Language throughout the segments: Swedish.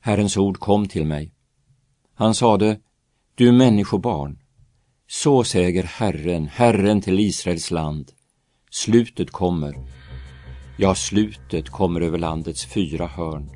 Herrens ord kom till mig. Han sade: du människobarn, så säger Herren, Herren till Israels land. Slutet kommer. Ja, slutet kommer över landets 4 hörn.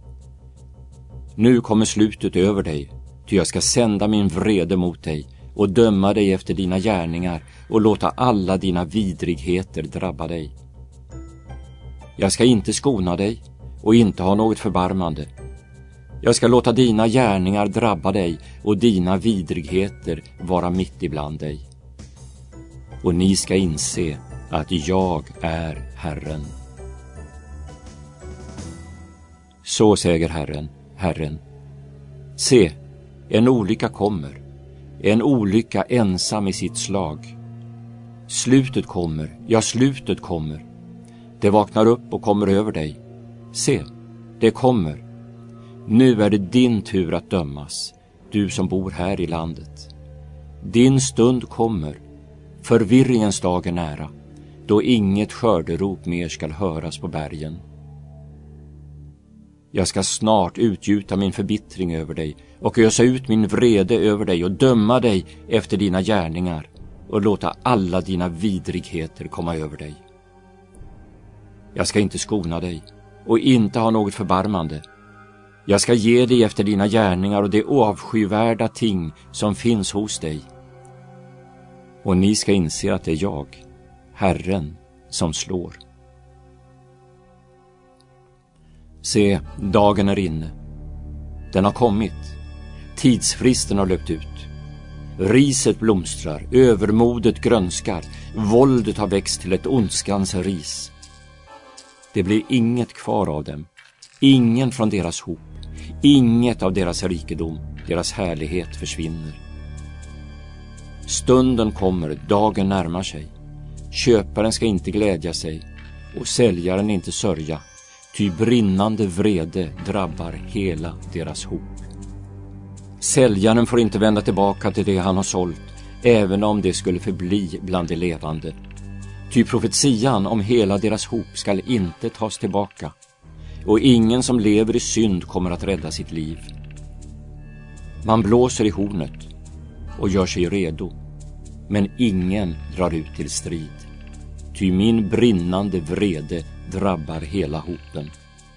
Nu kommer slutet över dig, ty jag ska sända min vrede mot dig och döma dig efter dina gärningar och låta alla dina vidrigheter drabba dig. Jag ska inte skona dig och inte ha något förbarmande. Jag ska låta dina gärningar drabba dig och dina vidrigheter vara mitt ibland dig. Och ni ska inse att jag är Herren. Så säger Herren, Herren. Se, en olycka kommer, en olycka ensam i sitt slag. Slutet kommer, ja, slutet kommer. Det vaknar upp och kommer över dig. Se, det kommer. Nu är det din tur att dömas, du som bor här i landet. Din stund kommer, förvirringens dag är nära, då inget skörderop mer skall höras på bergen. Jag ska snart utgjuta min förbittring över dig och ösa ut min vrede över dig och döma dig efter dina gärningar och låta alla dina vidrigheter komma över dig. Jag ska inte skona dig och inte ha något förbarmande. Jag ska ge dig efter dina gärningar och de avskyvärda ting som finns hos dig. Och ni ska inse att det är jag, Herren, som slår. Se, dagen är inne. Den har kommit. Tidsfristen har löpt ut. Riset blomstrar, övermodet grönskar, våldet har växt till ett ondskans ris. Det blir inget kvar av dem, ingen från deras hop, inget av deras rikedom, deras härlighet försvinner. Stunden kommer, dagen närmar sig. Köparen ska inte glädja sig och säljaren inte sörja, ty brinnande vrede drabbar hela deras hop. Säljaren får inte vända tillbaka till det han har sålt, även om det skulle förbli bland de levande. Ty profetian om hela deras hop skall inte tas tillbaka, och ingen som lever i synd kommer att rädda sitt liv. Man blåser i hornet och gör sig redo, men ingen drar ut till strid. Ty min brinnande vrede drabbar hela hopen.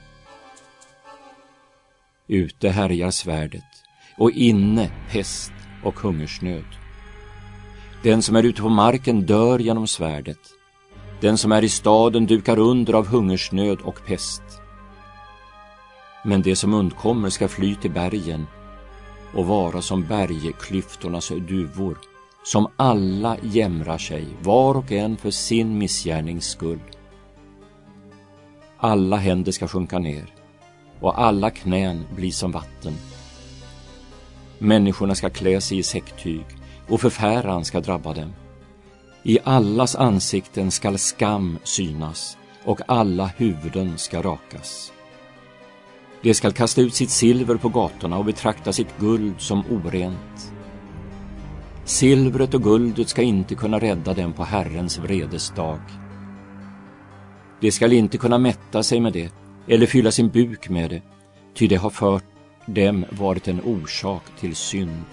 Ute härjar svärdet, och inne pest och hungersnöd. Den som är ute på marken dör genom svärdet. Den som är i staden dukar under av hungersnöd och pest. Men det som undkommer ska fly till bergen och vara som bergklyftornas duvor, som alla jämrar sig, var och en för sin missgärnings skull. Alla händer ska sjunka ner och alla knän bli som vatten. Människorna ska klä sig i säcktyg och förfäran ska drabba dem. I allas ansikten skall skam synas och alla huvuden ska rakas. De skall kasta ut sitt silver på gatorna och betrakta sitt guld som orent. Silvret och guldet ska inte kunna rädda dem på Herrens vredesdag. De skall inte kunna mätta sig med det eller fylla sin buk med det, ty det har fört dem varit en orsak till synd.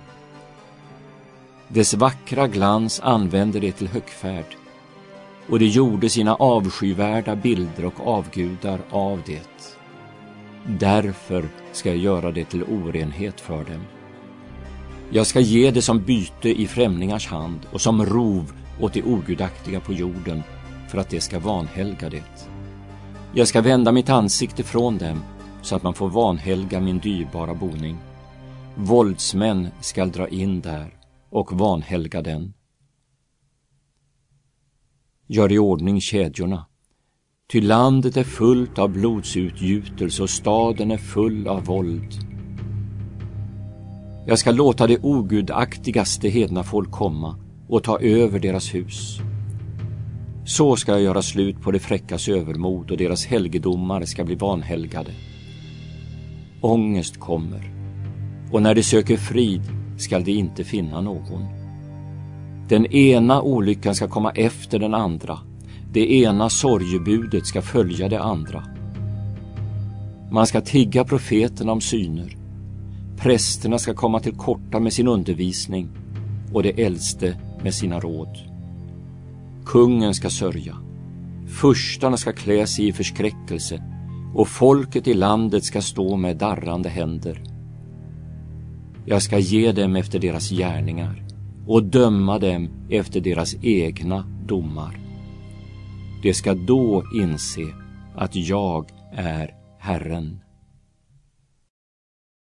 Dess vackra glans använde det till högfärd, och de gjorde sina avskyvärda bilder och avgudar av det. Därför ska jag göra det till orenhet för dem. Jag ska ge det som byte i främlingars hand och som rov åt de ogudaktiga på jorden, för att det ska vanhelga det. Jag ska vända mitt ansikte från dem, så att man får vanhelga min dyrbara boning. Våldsmän skall dra in där och vanhelga den. Gör i ordning kedjorna, ty landet är fullt av blodsutgjutelse och staden är full av våld. Jag ska låta det ogudaktigaste hedna folk komma och ta över deras hus. Så ska jag göra slut på det fräckas övermod och deras helgedomar ska bli vanhelgade. Ångest kommer, och när de söker frid skall de inte finna någon. Den ena olyckan ska komma efter den andra, det ena sorgebudet ska följa det andra. Man ska tigga profeterna om syner. Prästerna ska komma till korta med sin undervisning och de äldste med sina råd. Kungen ska sörja. Furstarna ska klä sig i förskräckelse och folket i landet ska stå med darrande händer. Jag ska ge dem efter deras gärningar och döma dem efter deras egna domar. De ska då inse att jag är Herren.